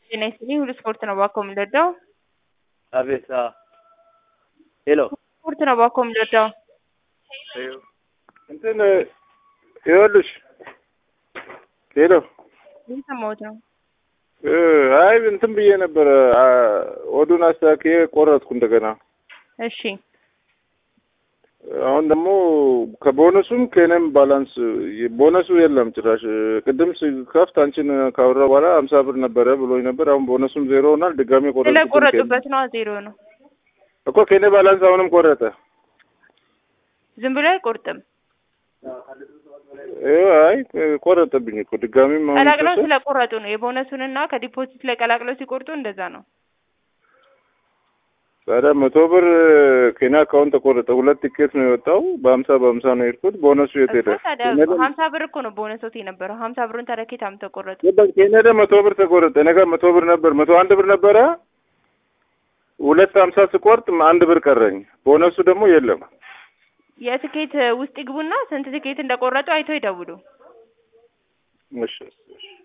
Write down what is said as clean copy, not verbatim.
Tienes un sport na bakom lado. አቤት ሄሎ ስፖርት ነው ባኮም ለዳው እንትን ይኸውልሽ ሄሎ ምን ሰማሁት ነው አይ እንትን ብዬ ነበር ወዱን አስተካክዬ ቆረጥኩ እንደገና እሺ አሁን ደግሞ ከቦነሱም ከነም ባላንስ ቦነሱ የለም ጭራሽ ቅድም ከፍት አንቺን ካወራ በኋላ 50 ብር ነበረ ብሎኝ ነበር አሁን ቦነሱም ዜሮ ሆኗል ድጋሜ ቆረጥኩ ስለቆረጡበት ነው ዜሮ ነው እኮ ከኔ ባላንስ አሁንም ቆረጠ ዝም ብሎ አይቆርጥም አይ ቆረጠብኝ እኮ ድጋሜም አሁን ቀላቅለው ስለቆረጡ ነው የቦነሱንና ከዲፖዚት ላይ ቀላቅለው ሲቆርጡ እንደዛ ነው ታዲያ 100 ብር ከኔ አካውንት ተቆረጠ ሁለት ቲኬት ነው የወጣው በ50 ነው የሄድኩት ቦነሱ የት ሄደ 50 ብር እኮ ነው ቦነሱ የነበረው 50 ብሩን ተረከታም ተቆረጠ ከኔ ደግሞ 100 ብር ተቆረጠ ነገ 100 ብር ነበር 101 ብር ነበረ 250 ስቆርጥ 1 ብር ቀረኝ ቦነሱ ደግሞ የለም የትኬት ውስጥ ይግቡና ስንት ትኬት እንደቆረጡ አይተው ይደውሉ እሺ